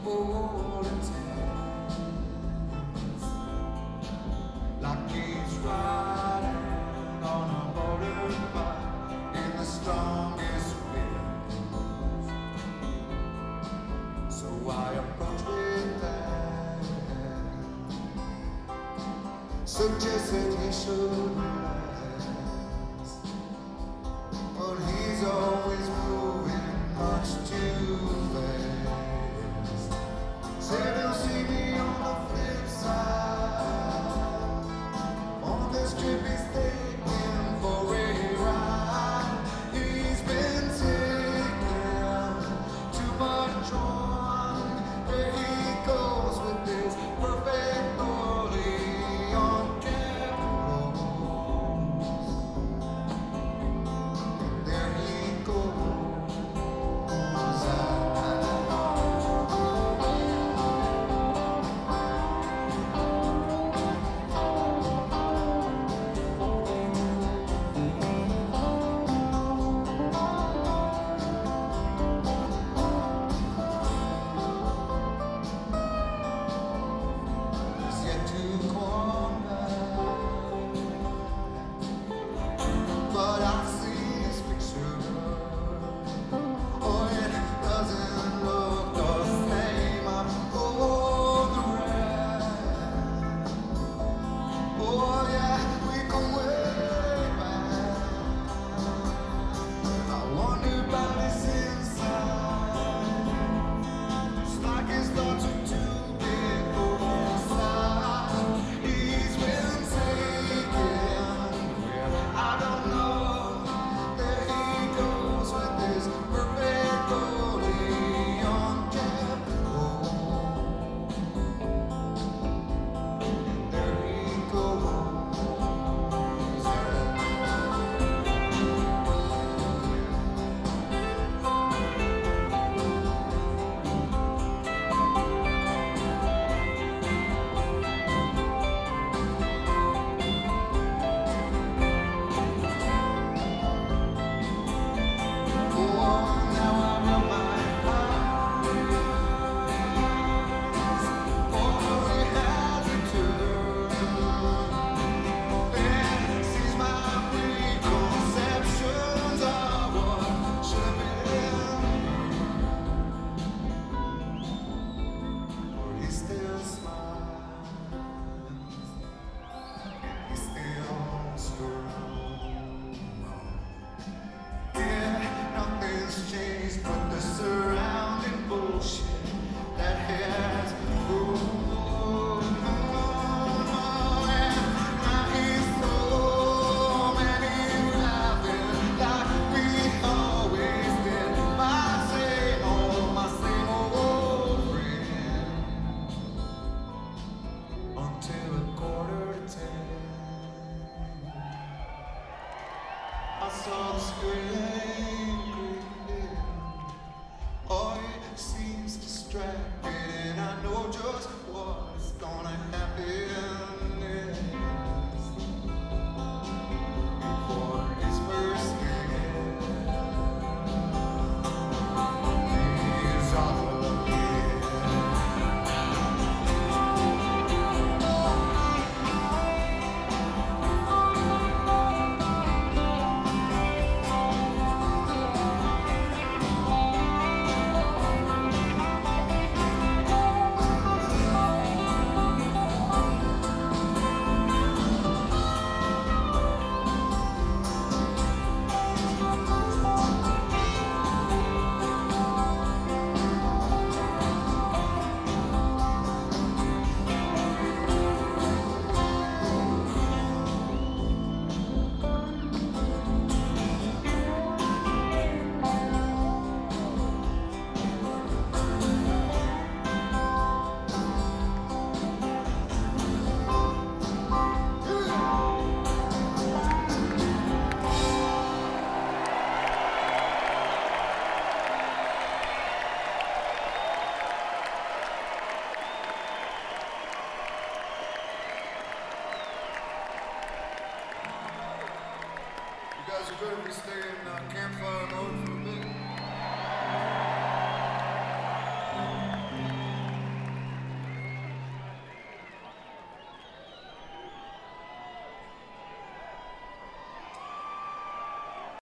holding hands, like he's riding on a motorbike in the strongest winds. So I approach with that, suggested he should relax, but he's always moving much too fast. Said he'll see me on the flip side. On this trip he's taking for a ride. He's been taking too much on. There he goes with this perfect bully on Capitol. There he goes. But I see his picture. Oh, it doesn't look the same. I'm the rest. Oh, yeah, we go way back. I wonder about his inside. It's like his thoughts are too big for his size. He's been taken where I don't know. There he goes with this perfect bully on Capitol. There he goes. Changed, but the surrounding bullshit that has moved on. Now he's so many laughing like we always did. My same old friend. Until 9:45. I saw the screen. Oh, it seems distracted, and I know just what's gonna happen next. Before his first game, he's off again. You guys are good if we stay in campfire mode.